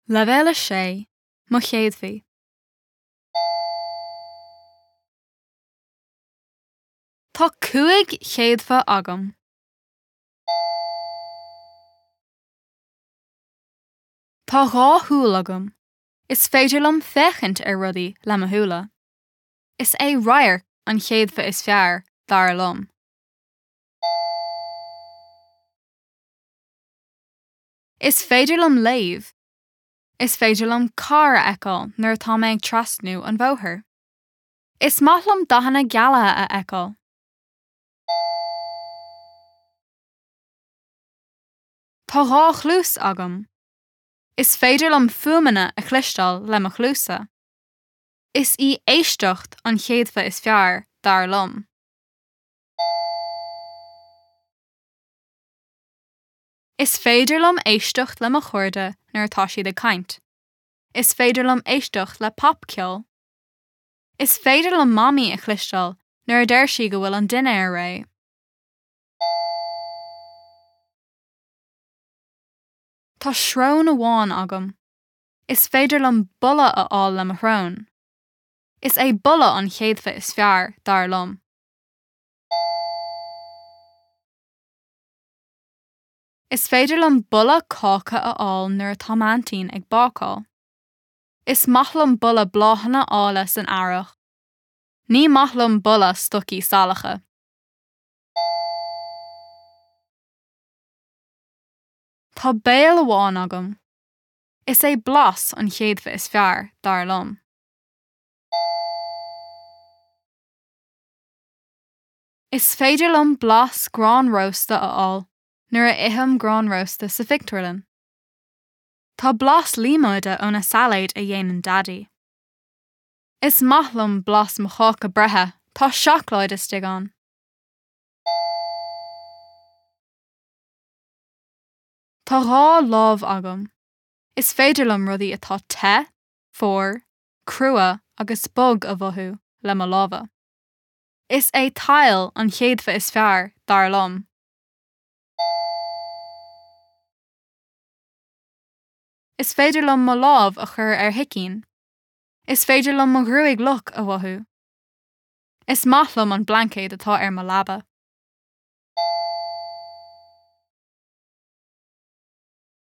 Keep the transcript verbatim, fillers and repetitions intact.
Leibhéal sé, mo chéadfaí. Tá cúig chéadfa agam. Tá dhá thúil agam. Is féidir liom féachant ar rudaí le mo thúla. Is é radhairc an chéadfa is fearr dar liom. Is féidir liom léamh. Is féidir liom cara eicáil nuair atá mé ag trasnú an bhóthair. Is maith liom dtachanna gealaithe a eicáil. Tá dhá chlús agam. Is féidir liom fuaimne a chluisteáil le mo chlúsa. Is í éisteacht an chéadfa is fearr dar liom. Is féidir liom éisteacht le mo chuirde nuair atá siad ag caint. Is féidir liom éisteacht le popceol. Is féidir liom mamaí a chluisteáil nuair a deir sí go bhfuil an duine ar ré. Tá srón amháin agam. Is féidir liom bula a fháil le mo thrón. Is é bula an chéadfa is fearr dar liom. Is féidir liom bula cácha a fháil nuair atá mantaín ag bácáil. Is maith liom bula bláthana ála san airith. Ní maith liom bula stocaí salacha. Tá béal amháin agam. Is é blas an chéadfa is fearr dar liom. Is féidir liom blas grán rósta a fháil nuair a itheam grán rósta sa Victorlin. Tá blas líomóide ó na salaid a dhéanann daddy. Is maith liom blas mo chácha brethe, tá seacláid is stigán. Tá dhá lámh agam. Is féidir liom rudaí atá te, fór, crua agus bog a bhothu le mo lámha. Is é tail an chéadfa is fearr dar liom. Is féidir liom mo lámh a chur ar thicín. Is féidir liom mo ghrúig luch a bhothu. Is maith liom an blancéad atá ar mo labba.